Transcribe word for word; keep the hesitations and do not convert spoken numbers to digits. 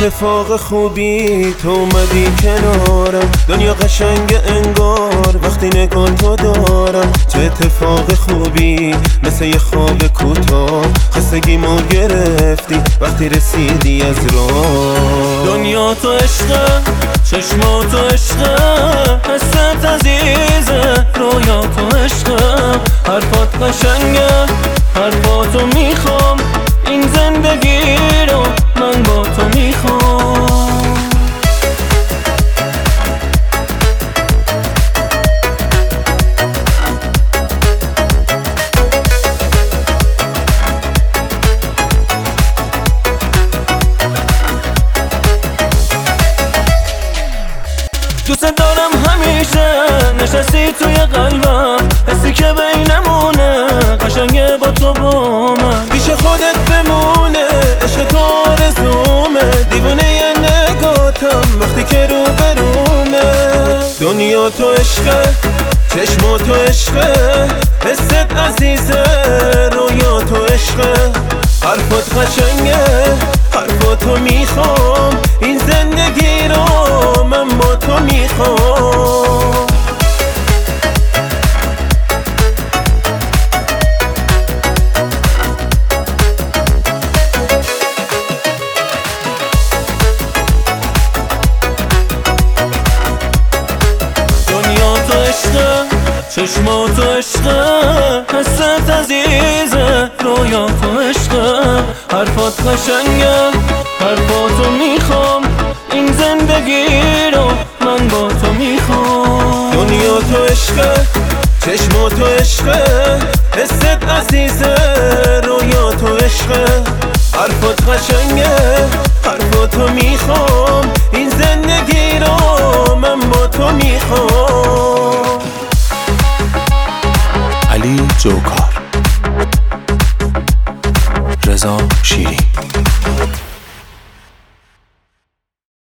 اتفاق خوبی تو اومدی کنارم، دنیا قشنگ انگار وقتی نگاه تو دارم. چه اتفاق خوبی مثل یه خواب کوتاه، خستگیمو گرفتی وقتی رسیدی از راه. دنیا تو عشقه، چشما تو عشقه، حست عزیزه، رویا تو عشقه، حرفات قشنگه، حرفاتو میخوام، این زندگی رو من با تو میخوام. دوست دارم همیشه نشستی توی قلبم، حسی که بینمونه قشنگه با تو با من. پیش خودت بمونه عشق تو آرزومه، دیوونه یه نگاتم وقتی که رو برومه. دنیا تو عشقه، چشما تو عشقه، حست عزیزه، رویا تو عشقه، حرفات قشنگه، حرفاتو میخوام، این زندگی رو من با تو میخوام. دنیا تو عشقه، چشما تو عشقه، حست عزیزه، رویا تو عشقه، حرفات قشنگه، حرفاتو میخوام، این زندگی رو من با تو میخوام. دنیا تو عشقه، چشما تو عشقه، حست عزیزه، رویا تو عشقه، حرفات قشنگه، حرفاتو میخوام، این زندگی رو من با تو میخوام. علی جوکار.